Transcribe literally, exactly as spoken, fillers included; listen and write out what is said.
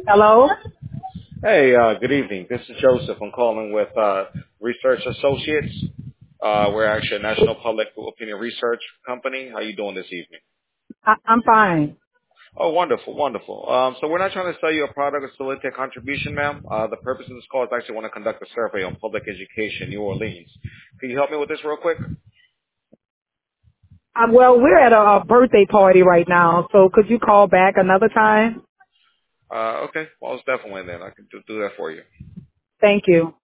Hello? Hey, uh, good evening. This is Joseph. I'm calling with uh, Research Associates. Uh, we're actually a national public opinion research company. How you doing this evening? I, I'm fine. Oh, wonderful, wonderful. Um, so we're not trying to sell you a product or solicit a contribution, ma'am. Uh, the purpose of this call is actually want to conduct a survey on public education in New Orleans. Can you help me with this real quick? Um, well, we're at a, a birthday party right now, so could you call back another time? Uh, okay, well, it's definitely then. I can do, do that for you. Thank you.